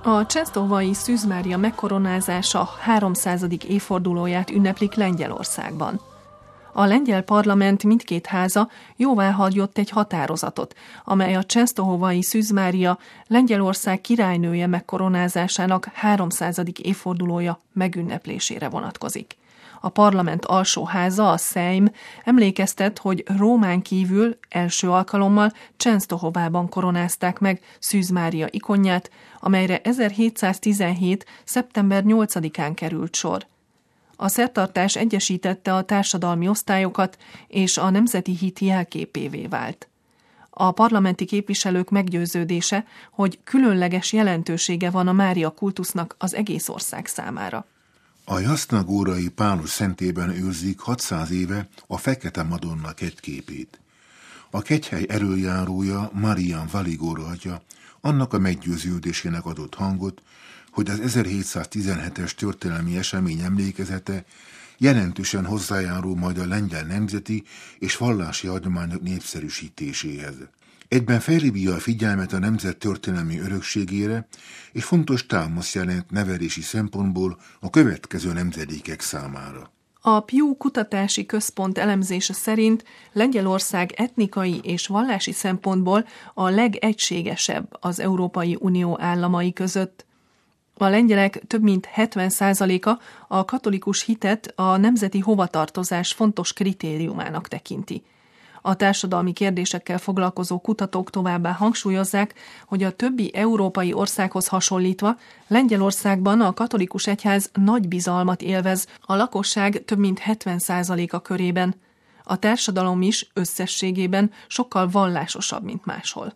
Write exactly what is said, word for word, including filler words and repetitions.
A Częstochowy Szűz Mária megkoronázása háromszázadik évfordulóját ünneplik Lengyelországban. A lengyel parlament mindkét háza jóváhagyott egy határozatot, amely a Częstochowy Szűz Mária Lengyelország királynője megkoronázásának háromszázadik évfordulója megünneplésére vonatkozik. A parlament alsóháza, a Szejm emlékeztet, hogy Rómán kívül első alkalommal Częstochowában koronázták meg Szűz Mária ikonját, amelyre ezerhétszáztizenhét. szeptember nyolcadikán került sor. A szertartás egyesítette a társadalmi osztályokat, és a nemzeti hit jelképévé vált. A parlamenti képviselők meggyőződése, hogy különleges jelentősége van a Mária kultusznak az egész ország számára. A jasznagórai Pános szentében őrzik hatszáz éve a Fekete Madonna kegyképét. A kegyhely elöljárója, Marian Valigóra atya annak a meggyőződésének adott hangot, hogy az ezerhétszáztizenhetes történelmi esemény emlékezete jelentősen hozzájárul majd a lengyel nemzeti és vallási hagyományok népszerűsítéséhez. Egyben felhívja a figyelmet a nemzet történelmi örökségére, és fontos támasz jelent nevelési szempontból a következő nemzedékek számára. A Pew Kutatási Központ elemzése szerint Lengyelország etnikai és vallási szempontból a legegységesebb az Európai Unió államai között. A lengyelek több mint hetven százaléka a katolikus hitet a nemzeti hovatartozás fontos kritériumának tekinti. A társadalmi kérdésekkel foglalkozó kutatók továbbá hangsúlyozzák, hogy a többi európai országhoz hasonlítva Lengyelországban a katolikus egyház nagy bizalmat élvez a lakosság több mint hetven százaléka körében. A társadalom is összességében sokkal vallásosabb, mint máshol.